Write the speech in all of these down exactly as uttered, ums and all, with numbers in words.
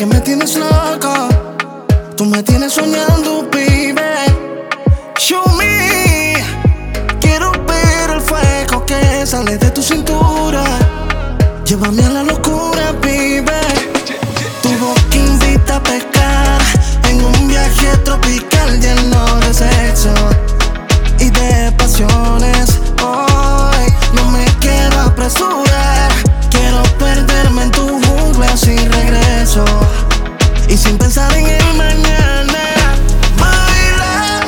que me tienes loco. Tú me tienes soñando, baby. Show me. Quiero ver el fuego que sale de tu cintura. Llévame a la locura, baby. Tu boca invita a pescar en un viaje tropical lleno de sexo y de pasiones. Hoy no me quiero apresurar. Quiero perderme en tu jungla sin regreso y sin pensar en el mañana. Baila,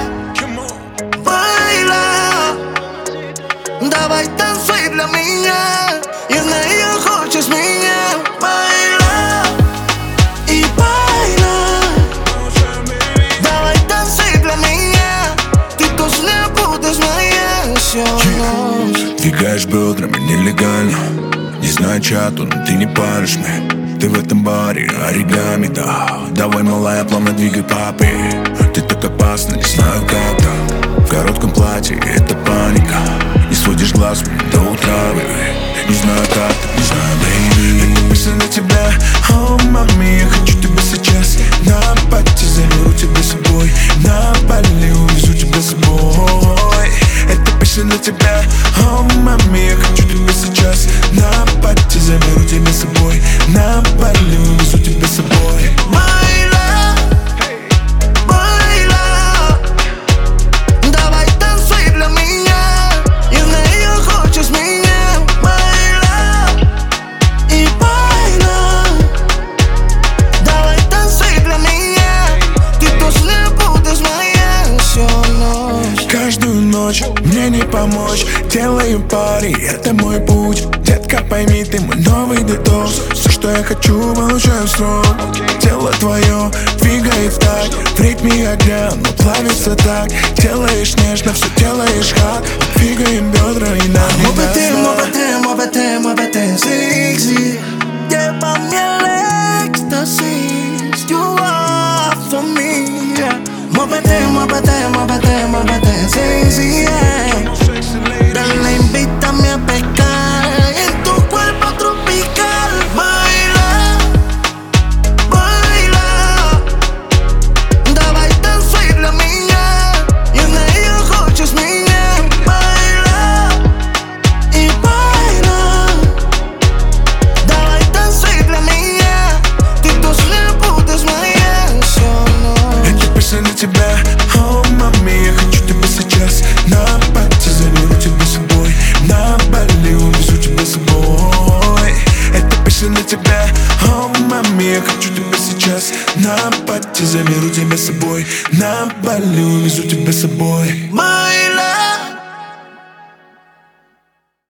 baila, da vai tan sweet la mía, y en ella хочешь меня. Baila y baila, da vai tan sweet la mía, ты точно будешь моя. Двигаешь бедрами нелегально, не знаю чату, но ты не паришь мне. Ты в этом баре оригами, да. Давай, малая, плавно двигай папы. Ты так опасна, не знаю как так. В коротком платье это паника. Не сводишь глаз до утра, baby. Не знаю как, не знаю, baby. Это песня для тебя, о, мами. Я хочу тебя сейчас на пати, заберу тебя с собой. На Бали увезу тебя с собой. Это песня для тебя, о, мами. Я хочу тебя сейчас на пати, заберу тебя с собой. На Бали увезу тебя с собой. Baila, baila, давай танцуй для меня, и в нее хочешь меня. Baila и baila, давай танцуй для меня, ты точно будешь моя всю ночь. Каждую ночь мне не помочь. Делаю пари, это мой путь. Детка, пойми, ты мой новый детокс. Все, что я хочу, получаю срок. Тело твое двигает так, в ритме огня, но плавится так. Делаешь нежно, все делаешь хат. Двигаем бедра и нам не Muévete, даст. muévete, muévete, muévete, sexy. Llévame al éxtasis. You are for me, yeah. Muévete, muévete, muévete, muévete, sexy, yeah. Dale, invítame a pescar en tu cuerpo tropical. Baila, baila, давай танцуй для меня, и в нее хочешь меня. Baila и baila, давай танцуй для меня, ты точно будешь моя всю ночь. Это песня для тебя, о, мами. Я хочу тебя сейчас на пати, заберу тебя с собой. На Бали увезу тебя с собой. Это песня для тебя, о, мами. Я хочу тебя сейчас на пати, заберу тебя с собой. На Бали увезу тебя с собой. Baila